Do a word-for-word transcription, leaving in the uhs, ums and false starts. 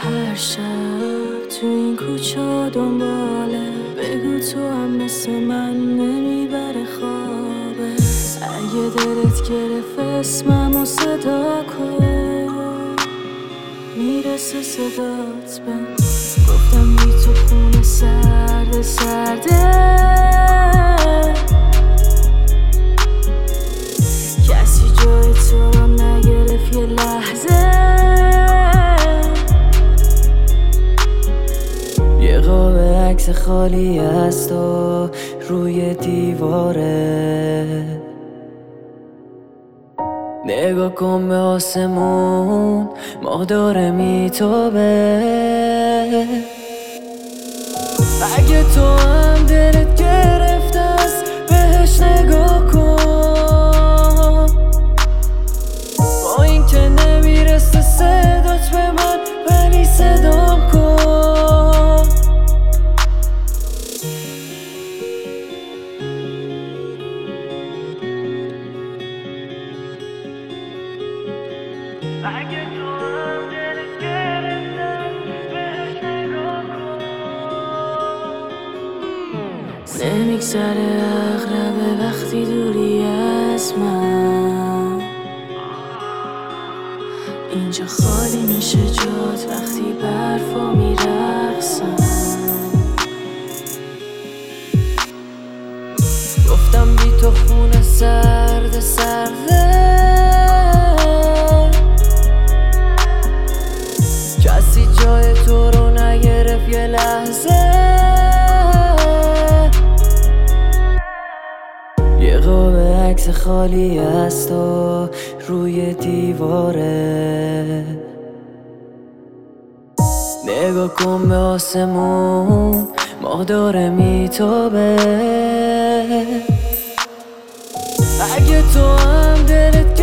هر شب تو این کوچه دنباله، بگو تو هم مثل من نمیبره خوابه. اگه دلت گرفت اسمم و صدا کن، میرسه صدات بهم. گفتم بی تو خونه سرده سرده، کسی جای تو رو نگرفت یه لحظه. یه قاب عکس خالی است و روی دیواره، نگاه کن به آسمون، ماه داره میتابه. اگه تو هم دلت گرفته است بهش نگاه کن، با این که نمیرسه صدات به من ولی صدام کن. اگه تو هم دلت گرفته بهش نگاه کن. نمیگذره اغربه وقتی دوری از من، اینجا خالی میشه جات وقتی برفا میرقصن. گفتم بی تو خونه سرده سرده، کسی جای تو رو نگرفت یه لحظه. یه قاب عکس خالی است و روی دیواره، نگاه کن به آسمون، ماه داره میتابه. اگه تو هم دلت